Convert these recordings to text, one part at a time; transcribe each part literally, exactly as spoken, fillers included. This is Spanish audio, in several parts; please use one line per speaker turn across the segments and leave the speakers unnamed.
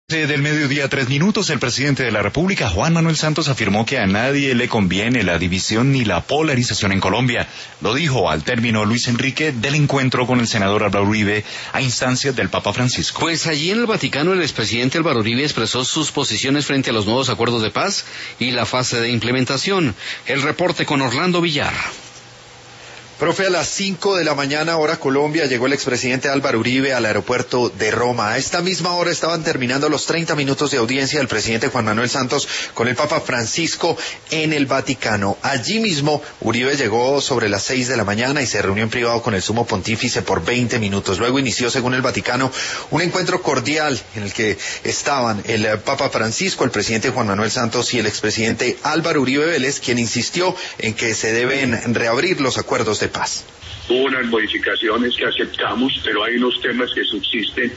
Del mediodía, tres minutos, el presidente de la República, Juan Manuel Santos, afirmó que a nadie le conviene la división ni la polarización en Colombia. Lo dijo al término, Luis Enrique, del encuentro con el senador Álvaro Uribe a instancias del Papa Francisco.
Pues allí en el Vaticano el expresidente Álvaro Uribe expresó sus posiciones frente a los nuevos acuerdos de paz y la fase de implementación. El reporte con Orlando Villar.
Profe, a las cinco de la mañana, hora Colombia, llegó el expresidente Álvaro Uribe al aeropuerto de Roma. A esta misma hora estaban terminando los treinta minutos de audiencia del presidente Juan Manuel Santos con el Papa Francisco en el Vaticano. Allí mismo, Uribe llegó sobre las seis de la mañana y se reunió en privado con el sumo pontífice por veinte minutos. Luego inició, según el Vaticano, un encuentro cordial en el que estaban el Papa Francisco, el presidente Juan Manuel Santos y el expresidente Álvaro Uribe Vélez, quien insistió en que se deben reabrir los acuerdos de paz.
Hubo unas modificaciones que aceptamos, pero hay unos temas que subsisten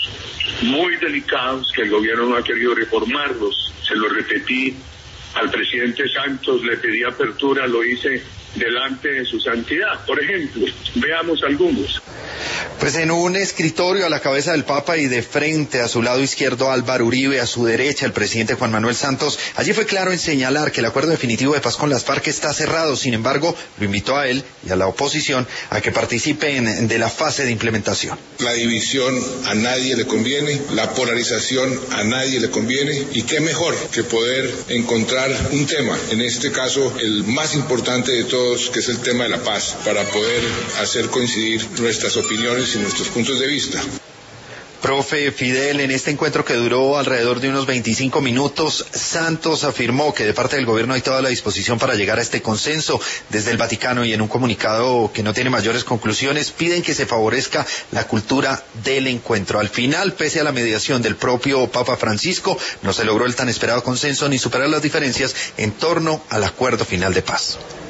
muy delicados que el gobierno no ha querido reformarlos. Se lo repetí al presidente Santos, le pedí apertura, lo hice delante de su santidad. Por ejemplo, veamos algunos.
Pues en un escritorio a la cabeza del Papa y de frente a su lado izquierdo Álvaro Uribe, a su derecha el presidente Juan Manuel Santos, allí fue claro en señalar que el acuerdo definitivo de paz con las FARC está cerrado. Sin embargo, lo invitó a él y a la oposición a que participen de la fase de implementación.
La división a nadie le conviene, la polarización a nadie le conviene, y qué mejor que poder encontrar un tema, en este caso el más importante de todos, que es el tema de la paz, para poder hacer coincidir nuestras opiniones y nuestros puntos de vista.
Profe Fidel, en este encuentro que duró alrededor de unos veinticinco minutos, Santos afirmó que de parte del gobierno hay toda la disposición para llegar a este consenso. Desde el Vaticano, y en un comunicado que no tiene mayores conclusiones, piden que se favorezca la cultura del encuentro. Al final, pese a la mediación del propio Papa Francisco, no se logró el tan esperado consenso ni superar las diferencias en torno al acuerdo final de paz.